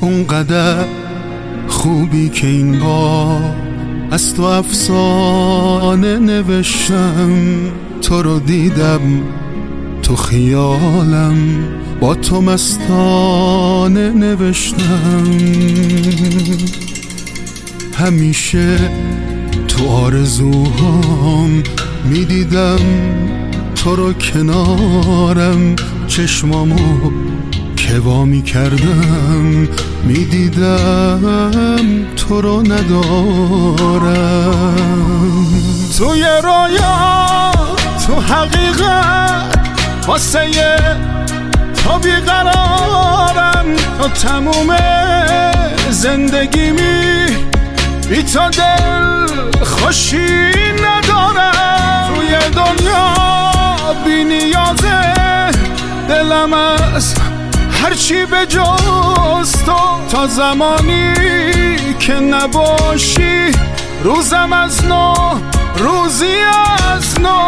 اونقدر خوبی که این بار از تو افسانه نوشتم، تو رو دیدم تو خیالم، با تو مستانه نوشتم. همیشه تو آرزوهام میدیدم تو رو کنارم، چشمامو که وا میکردم میدیدم تو رو ندارم. توی رویا تو حقیقت واسه تو بیقرارم، تو تموم زندگیمی بی تو دل خوشی ندارم. توی دنیا بی نیازه دلم از هرچی به جز تو، تا زمانی که نباشی روزم از نو روزی از نو.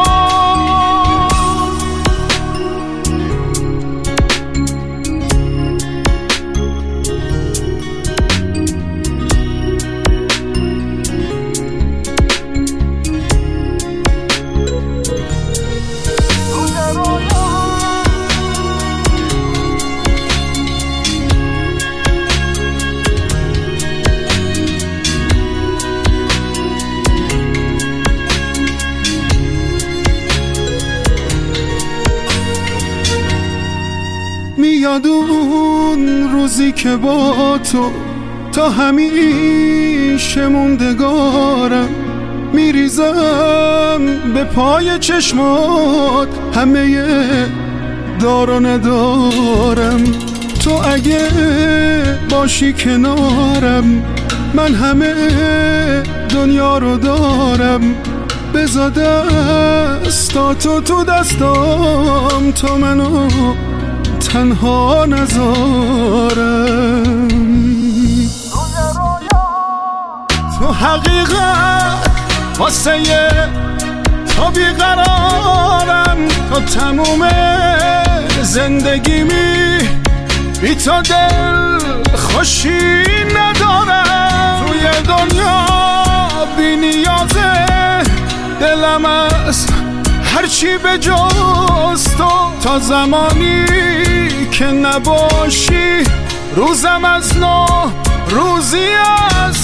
میاد اون روزی که با تو تا همیشه موندگارم، میریزم به پای چشمات همه دار و ندارم. تو اگه باشی کنارم من همه دنیا رو دارم، بذار دستاتو تو دستام تا منو تنها نذارم. تو حقیقت واسه تو بیقرارم، تو تموم زندگیمی بی تو دل خوشی ندارم. توی دنیا بی نیازه دلم از هرچی به جز تو، تا زمانی که نباشی روزم از نو روزی از